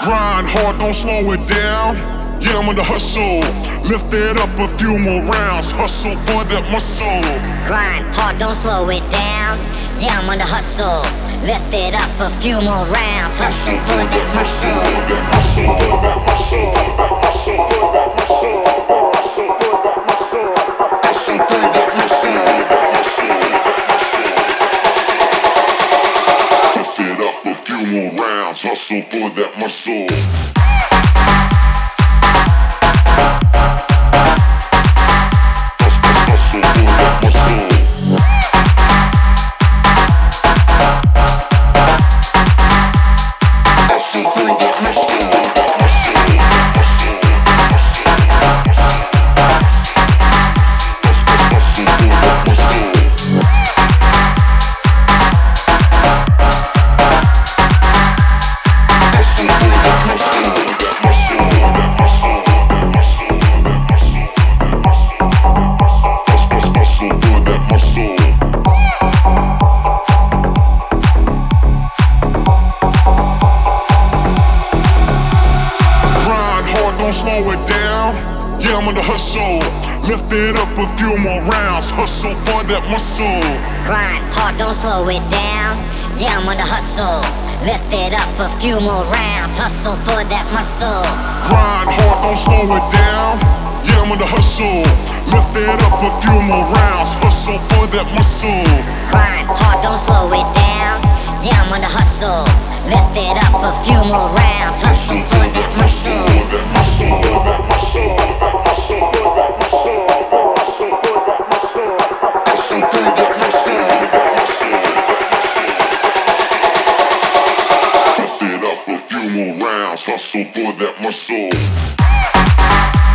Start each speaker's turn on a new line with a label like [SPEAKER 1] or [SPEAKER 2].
[SPEAKER 1] Grind hard, don't slow it down. Yeah, I'm on the hustle. Lift it up a few more rounds. Hustle for that muscle.
[SPEAKER 2] Grind hard, don't slow it down. Yeah, I'm on the hustle. Lift it up a few more rounds. Hustle for that muscle.
[SPEAKER 1] Hustle for that muscle. Hustle for that muscle.
[SPEAKER 2] Hustle for that muscle.
[SPEAKER 1] Lift it up a few more rounds. Hustle for that muscle. Hustle for that muscle. Hustle for that muscle. Don't slow it down. Yeah, I'm on the hustle. Lift it up a few more rounds. Hustle for that muscle.
[SPEAKER 2] Grind hard, don't slow it down. Yeah, I'm on the hustle. Lift it up a few more rounds. Hustle for that muscle.
[SPEAKER 1] Grind hard, don't slow it down. Yeah, I'm on the hustle. Lift it up a few more rounds. Hustle for that muscle.
[SPEAKER 2] Grind hard, don't slow it down. Yeah, I'm on the hustle. Lift it up a few more rounds. Hustle for that muscle.
[SPEAKER 1] Hustle for that muscle. Hustle for that muscle.
[SPEAKER 2] Hustle for that muscle.
[SPEAKER 1] Lift it up a few more rounds. Hustle for that muscle.